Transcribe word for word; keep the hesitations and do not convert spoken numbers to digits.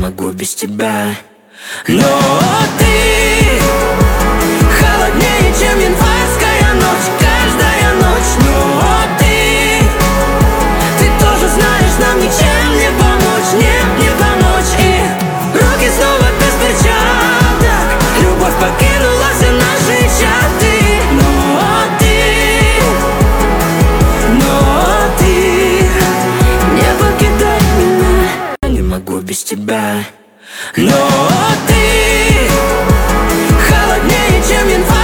могу без тебя. Но ты холоднее, чем январская ночь, каждая ночь. Но ты, ты тоже знаешь, нам ничем не помочь, нет, не помочь. И руки снова без перчаток, любовь покинула все наши чаты. Но ты, но ты не покидай меня, я не могу без тебя. Но ты холоднее, чем январь.